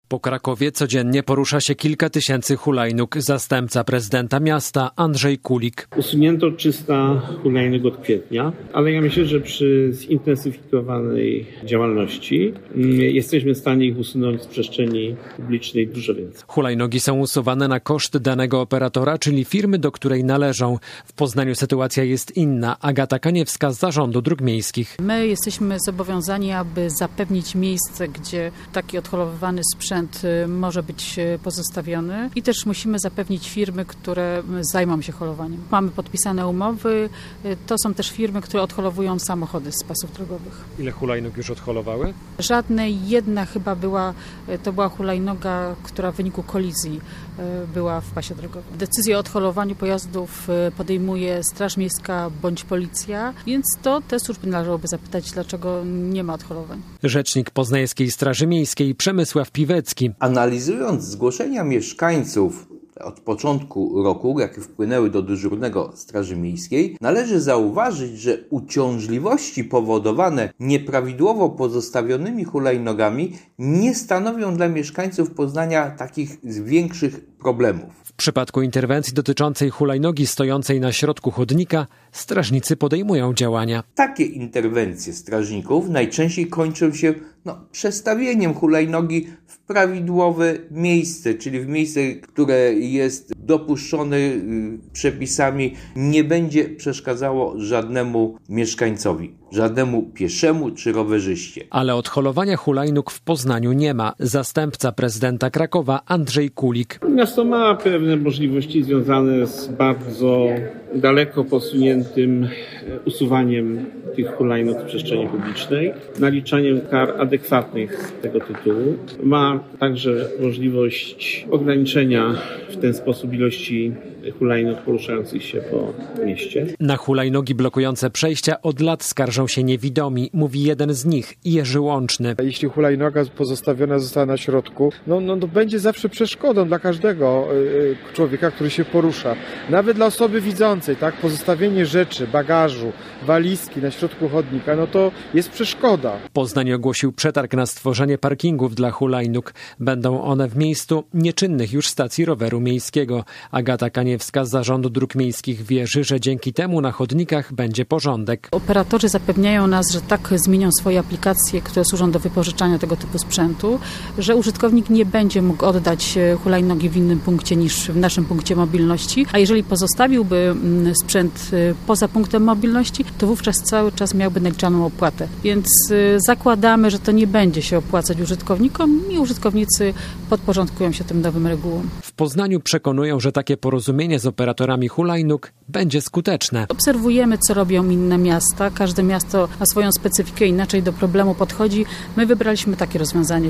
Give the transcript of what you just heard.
Po Krakowie codziennie porusza się kilka tysięcy hulajnóg. Zastępca prezydenta miasta Andrzej Kulik. Usunięto 300 hulajnóg od kwietnia, ale ja myślę, że przy zintensyfikowanej działalności jesteśmy w stanie ich usunąć z przestrzeni publicznej dużo więcej. Hulajnogi są usuwane na koszt danego operatora, czyli firmy, do której należą. W Poznaniu sytuacja jest inna. Agata Kaniewska z Zarządu Dróg Miejskich. My jesteśmy zobowiązani, aby zapewnić miejsce, gdzie taki odholowywany sprzęt może być pozostawiony i też musimy zapewnić firmy, które zajmą się holowaniem. Mamy podpisane umowy, to są też firmy, które odholowują samochody z pasów drogowych. Ile hulajnóg już odholowały? Żadnej, jedna chyba była hulajnoga, która w wyniku kolizji była w pasie drogowym. Decyzję o odholowaniu pojazdów podejmuje Straż Miejska bądź Policja, więc to te służby należałoby zapytać, dlaczego nie ma odholowań. Rzecznik Poznańskiej Straży Miejskiej Przemysław Piwecki. Analizując zgłoszenia mieszkańców od początku roku, jakie wpłynęły do dyżurnego Straży Miejskiej, należy zauważyć, że uciążliwości powodowane nieprawidłowo pozostawionymi hulajnogami nie stanowią dla mieszkańców Poznania takich większych problemów. W przypadku interwencji dotyczącej hulajnogi stojącej na środku chodnika, strażnicy podejmują działania. Takie interwencje strażników najczęściej kończą się przestawieniem hulajnogi w prawidłowe miejsce, czyli w miejsce, które jest dopuszczone przepisami, nie będzie przeszkadzało żadnemu mieszkańcowi, żadnemu pieszemu czy rowerzyście. Ale odholowania hulajnóg w Poznaniu nie ma. Zastępca prezydenta Krakowa Andrzej Kulik. Miasto ma pewne możliwości związane z bardzo daleko posuniętym usuwaniem tych hulajnóg z przestrzeni publicznej, naliczaniem kar adekwatnych z tego tytułu. Ma także możliwość ograniczenia w ten sposób ilości hulajnóg poruszających się po mieście. Na hulajnogi blokujące przejścia od lat skarżą się niewidomi, mówi jeden z nich, Jerzy Łączny. Jeśli hulajnoga pozostawiona została na środku, to będzie zawsze przeszkodą dla każdego człowieka, który się porusza. Nawet dla osoby widzącej, tak? Pozostawienie rzeczy, bagażu, walizki na środku chodnika, to jest przeszkoda. Poznań ogłosił przetarg na stworzenie parkingów dla hulajnóg. Będą one w miejscu nieczynnych już stacji roweru miejskiego. Agata Kaniewska z Zarządu Dróg Miejskich wierzy, że dzięki temu na chodnikach będzie porządek. Operatorzy zapewniają nas, że tak zmienią swoje aplikacje, które służą do wypożyczania tego typu sprzętu, że użytkownik nie będzie mógł oddać hulajnogi w innym punkcie niż w naszym punkcie mobilności, a jeżeli pozostawiłby sprzęt poza punktem mobilności, to wówczas cały czas miałby naliczaną opłatę. Więc zakładamy, że to nie będzie się opłacać użytkownikom i użytkownicy podporządkują się tym nowym regułom. W Poznaniu przekonują, że takie porozumienie z operatorami hulajnóg będzie skuteczne. Obserwujemy, co robią inne miasta. Każde miasto ma swoją specyfikę, inaczej do problemu podchodzi. My wybraliśmy takie rozwiązanie.